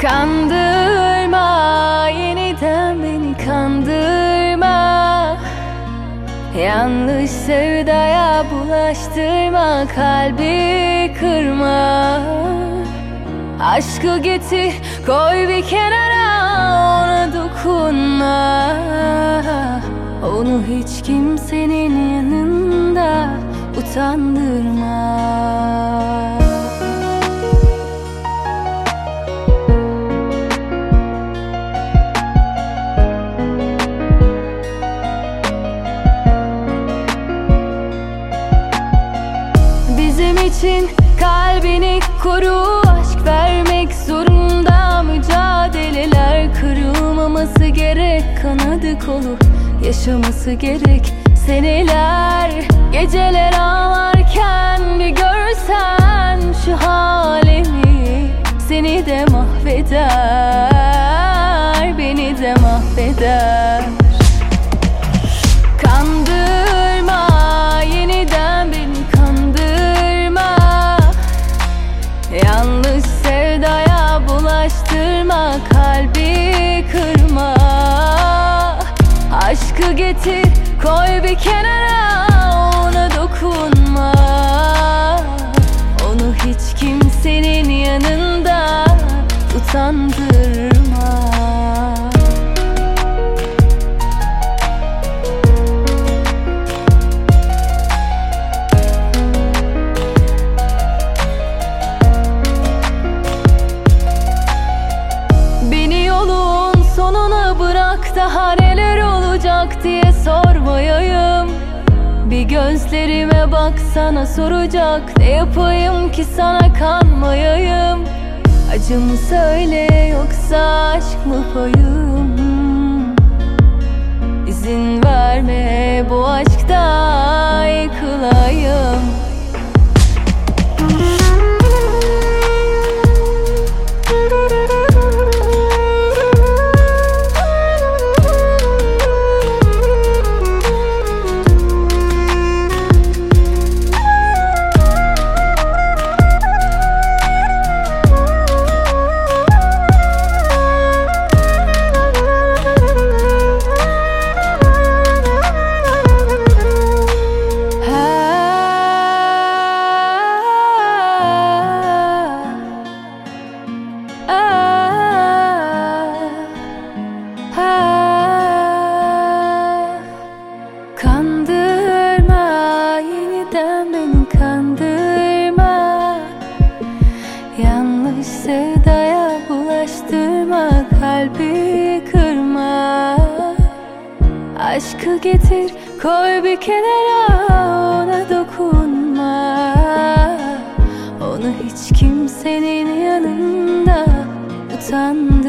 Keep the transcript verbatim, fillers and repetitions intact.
Kandırma, yeniden beni kandırma. Yanlış sevdaya bulaştırma, kalbi kırma. Aşkı getir, koy bir kenara, ona dokunma. Onu hiç kimsenin yanında utandırma. Bizim için kalbini koru, aşk vermek zorunda. Mücadeleler kırılmaması gerek, kanadı kolu yaşaması gerek. Seneler, geceler ağlarken bir görsen şu halimi, seni de mahveder, beni de mahveder. Kandırma, yeniden beni kandırma. Yanlış sevdaya bulaştırma, kalbi kırma. Aşkı getir, koy bir kenara, ona dokunma. Onu hiç kimsenin yanında utandırma. Beni yolun sonuna bırak, daha neler olacak diye sormayayım. Bir gözlerime baksana, soracak ne yapayım ki sana kanmayayım. Acı mı söyle, yoksa aşk mı payım? İzin verme bu aşkta yıkılayım. Kandırma, yeniden beni kandırma. Yanlış sevdaya bulaştırma, kalbi kırma. Aşkı getir, koy bir kenara, ona dokunma. Onu hiç kimsenin yanında utanma.